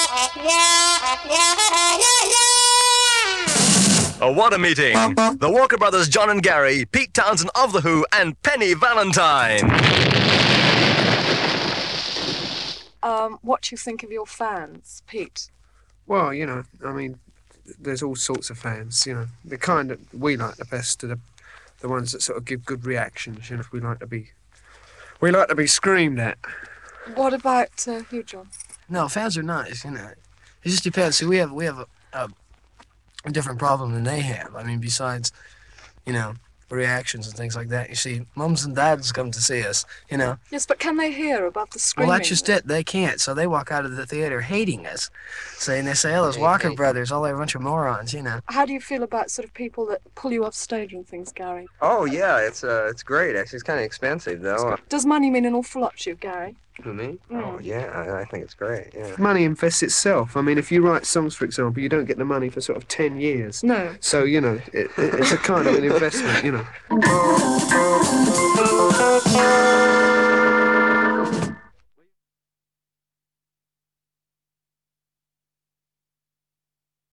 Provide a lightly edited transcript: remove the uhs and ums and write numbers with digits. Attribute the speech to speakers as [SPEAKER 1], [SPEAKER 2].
[SPEAKER 1] Oh, what a meeting! The Walker Brothers, John and Gary, Pete Townsend of The Who, and Penny Valentine.
[SPEAKER 2] What do you think of your fans, Pete?
[SPEAKER 3] Well, you know, I mean, there's all sorts of fans, you know. The kind that we like the best are the ones that sort of give good reactions, you know. We like to be screamed at.
[SPEAKER 2] What about you, John?
[SPEAKER 4] No, fans are nice, you know. It just depends. See, we have a different problem than they have. I mean, besides, you know, reactions and things like that. You see, mums and dads come to see us, you know.
[SPEAKER 2] Yes, but can they hear above the screaming?
[SPEAKER 4] Well, that's just it. They can't, so they walk out of the theater hating us. Saying they say, oh, those Walker Brothers, all they're a bunch of morons, you know.
[SPEAKER 2] How do you feel about sort of people that pull you off stage and things, Gary?
[SPEAKER 5] Oh, yeah, it's great. Actually, it's kind of expensive, though.
[SPEAKER 2] Does money mean an awful lot to you, Gary?
[SPEAKER 5] To me? Oh, yeah, I think it's great, yeah.
[SPEAKER 3] Money invests itself. I mean, if you write songs, for example, you don't get the money for sort of 10 years.
[SPEAKER 2] No.
[SPEAKER 3] So, you know, it's a kind of an investment, you know.